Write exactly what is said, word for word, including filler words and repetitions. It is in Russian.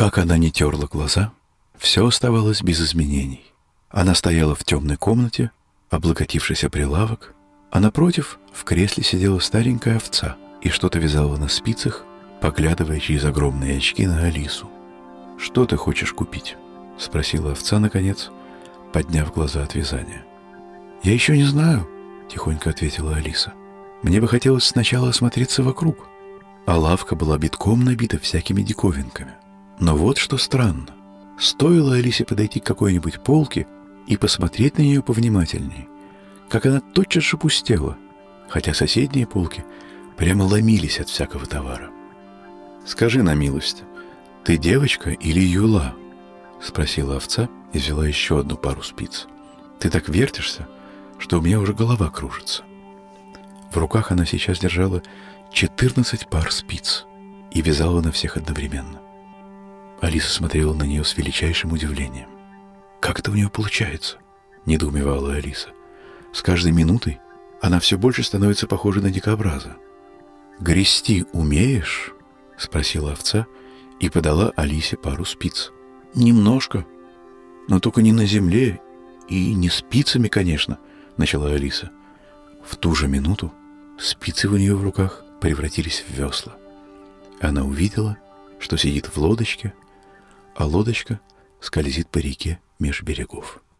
Как она не терла глаза, все оставалось без изменений. Она стояла в темной комнате, облокотившись о прилавок, а напротив в кресле сидела старенькая овца и что-то вязала на спицах, поглядывая через огромные очки на Алису. «Что ты хочешь купить?» — спросила овца, наконец, подняв глаза от вязания. «Я еще не знаю», — тихонько ответила Алиса. «Мне бы хотелось сначала осмотреться вокруг». А лавка была битком набита всякими диковинками. Но вот что странно. Стоило Алисе подойти к какой-нибудь полке и посмотреть на нее повнимательнее, как она тотчас же пустела, хотя соседние полки прямо ломились от всякого товара. «Скажи на милость, ты девочка или юла?» — спросила овца и взяла еще одну пару спиц. «Ты так вертишься, что у меня уже голова кружится». В руках она сейчас держала четырнадцать пар спиц и вязала на всех одновременно. Алиса смотрела на нее с величайшим удивлением. «Как это у нее получается?» — недоумевала Алиса. «С каждой минутой она все больше становится похожа на дикобраза». «Грести умеешь?» — спросила овца и подала Алисе пару спиц. «Немножко, но только не на земле и не спицами, конечно», — начала Алиса. В ту же минуту спицы у нее в руках превратились в весла. Она увидела, что сидит в лодочке, а лодочка скользит по реке меж берегов.